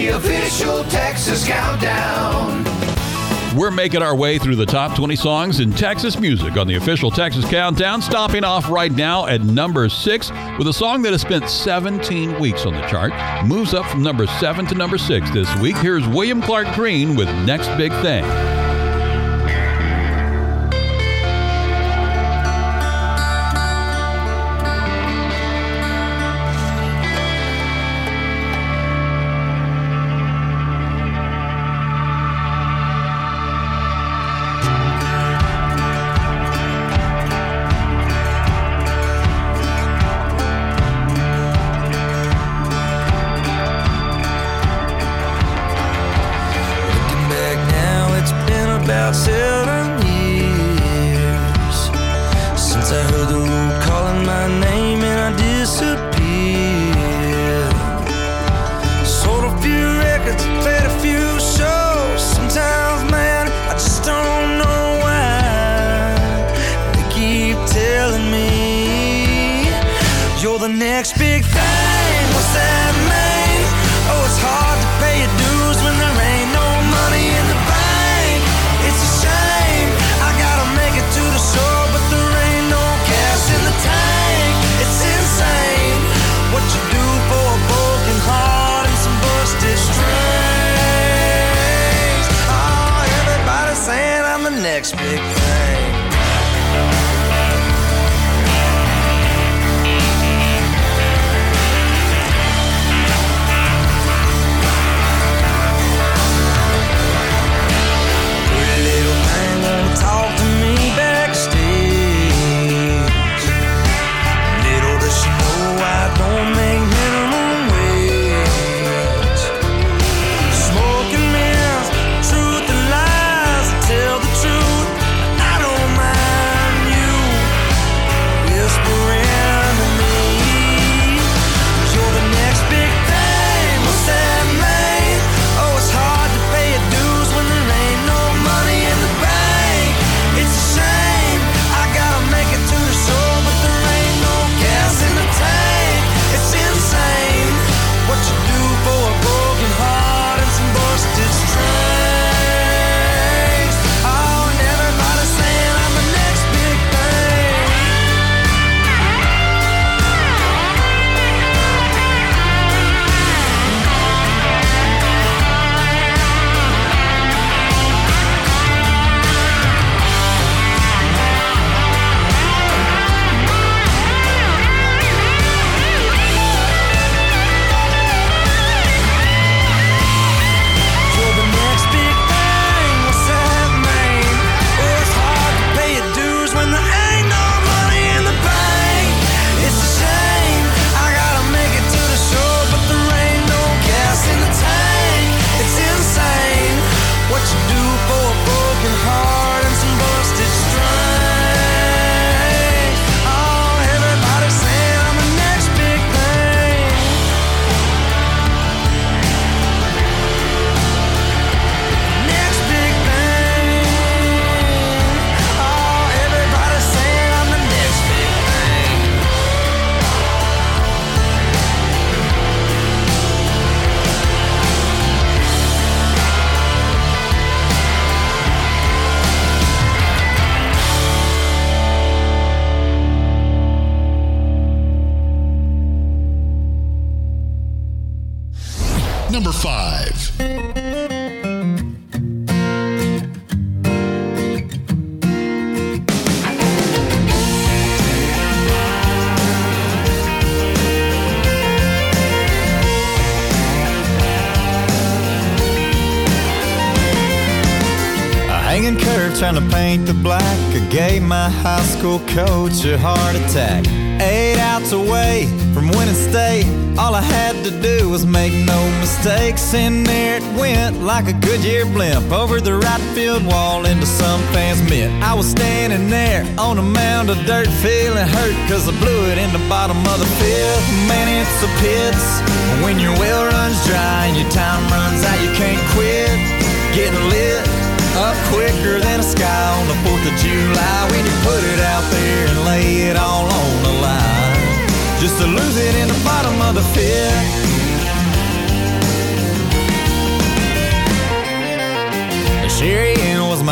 the official Texas Countdown. We're making our way through the top 20 songs in Texas music on the official Texas Countdown, stopping off right now at number 6 with a song that has spent 17 weeks on the chart. Moves up from number 7 to number 6 this week. Here's William Clark Green with Next Big Thing. Number 5. Hanging curve, trying to paint the black. I gave my high school coach a heart attack. 8 outs away from winning state. All I had to do was make no mistakes. And there it went like a Goodyear blimp over the right field wall into some fan's mitt. I was standing there on a mound of dirt, feeling hurt cause I blew it in the bottom of the fifth. Man, it's a pits. When your well runs dry and your time runs out, you can't quit. Getting lit up quicker than a sky on the 4th of July when you put it out there and lay it all on the line, just to lose it in the bottom of the fifth.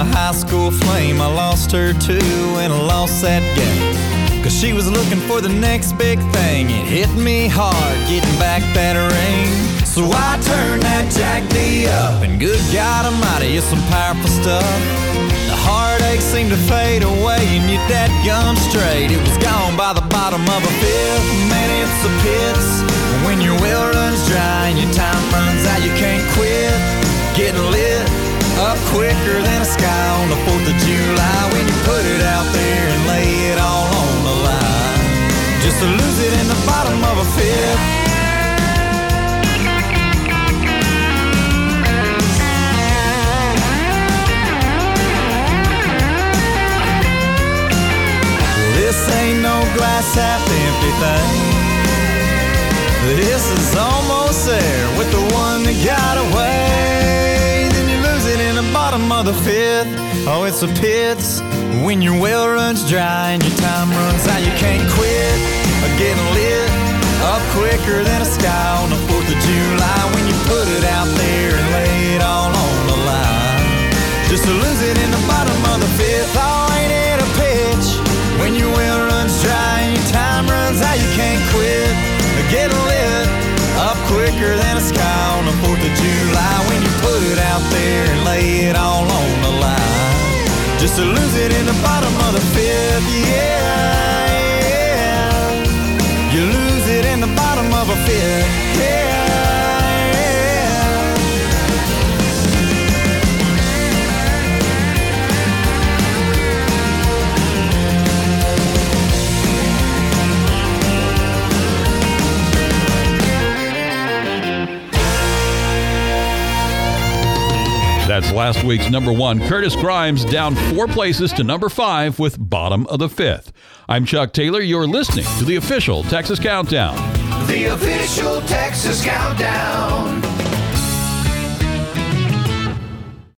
my high school flame. I lost her too, and I lost that game. 'Cause she was looking for the next big thing. It hit me hard, getting back that ring. So I turned that Jack D up, and good God Almighty, it's some powerful stuff. The heartache seemed to fade away, and you dadgum straight. It was gone by the bottom of a fifth. Man, it's a pits. When your well runs dry and your time runs out, you can't quit. Getting lit up quicker than a sky on the 4th of July. When you put it out there and lay it all on the line, just to lose it in the bottom of a fifth. This ain't no glass half empty thing. This is almost there with the one that got away. Then you lose it in the bottom of the fifth. Oh, it's a pits. When your well runs dry and your time runs out, you can't quit. Getting lit up quicker than a sky on the 4th of July. When you put it out there and lay it all on the line, just to lose it in the bottom of the fifth. Oh, ain't it a pitch? When your well runs dry and your time runs out, you can't quit. Getting lit up quicker than a sky on the 4th of July. When you put it out there and lay it all on the line, just to lose it in the bottom of the fifth. Yeah, yeah. You lose it in the bottom of a fifth. Yeah. That's last week's number 1. Curtis Grimes down 4 places to number 5 with Bottom of the Fifth. I'm Chuck Taylor. You're listening to the official Texas Countdown. The official Texas Countdown.